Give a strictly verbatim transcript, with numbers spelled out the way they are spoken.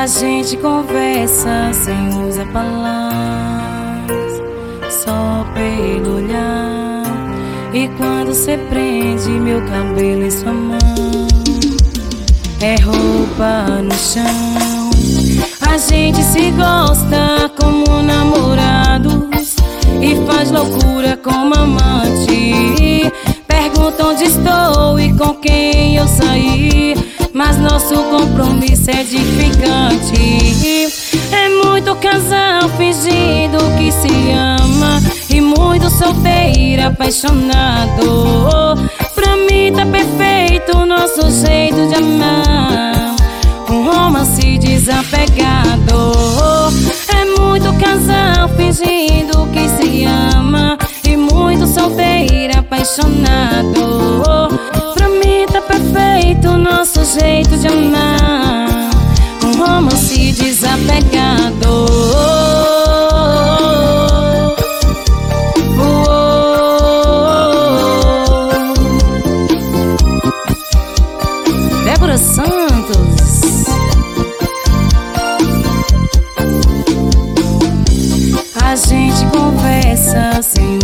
gente conversa sem usar palavras, só pelo olhar. E quando cê prende meu cabelo em sua mão, é roupa no chão. A gente se gosta como namorados e faz loucura como amante. Pergunta onde estou e com quem eu saí, mas nosso compromisso é edificante. É muito casal fingindo que se ama e muito solteiro apaixonado. Pra mim tá perfeito o nosso jeito de amar, um romance desapegado. É muito casal fingindo que se ama e muito solteiro apaixonado. Pra mim tá perfeito o nosso jeito de amar, um romance desapegado. Débora Santos. A gente conversa sem